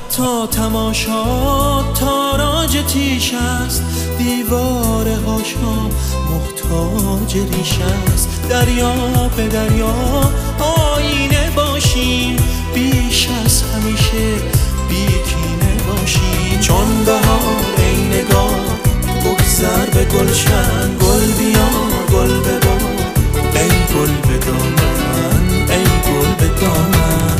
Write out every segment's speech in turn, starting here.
تا تماشا تاراج تیش است، دیوار هاشا محتاج ریش است. دریا به دریا آینه باشیم، بیش از همیشه بیکینه باشیم. چون بهار ای نگاه بگذر به گلشن، گل بیار گل ببار ای گل به دامن، ای گل به دامن.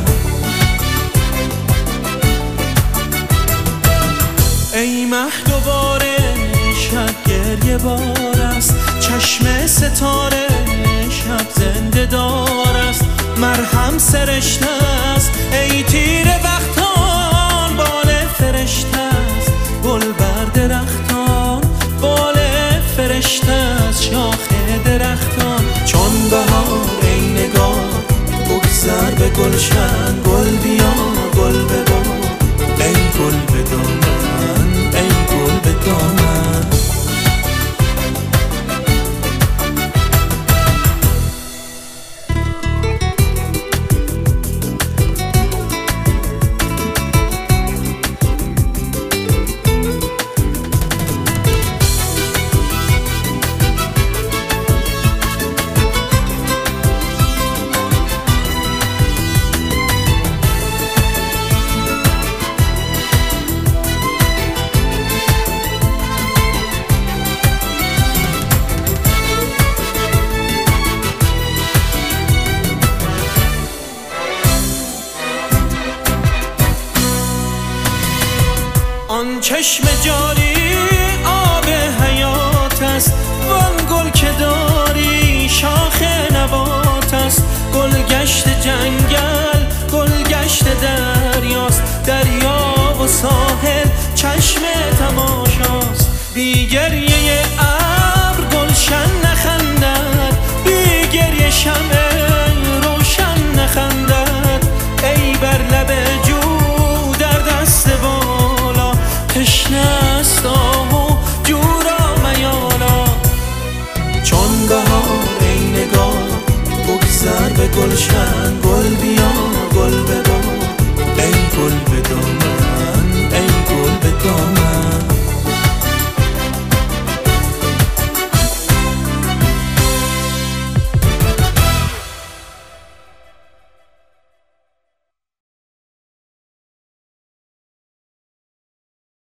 ای مه دوباره شب گریه بار است، چشم ستاره شب زنده دار است. مرهم سرشته است ای تیر وقتان، بال فرشته است گل بر درختان، بال فرشته است شاخ درختان. چون بهار ای نگاه بگذر به گلشن، گل بیار گل ببار ای گل به دامن، ای گل به دامن. آن چشم جاری آب حیات است، وان گل که داری شاخ نبات است. گلگشت جنگل گلگشت دریاست، دریا و ساحل چشم تماشاست. بی گریه ابر گلشن نخندد، بی گریه شمع روشن نخندد. ای بر لب جو در دست بالا، تشنه است آه و جورا میالا. چون بهار ای نگاه بگذر به گلشن، گل بیار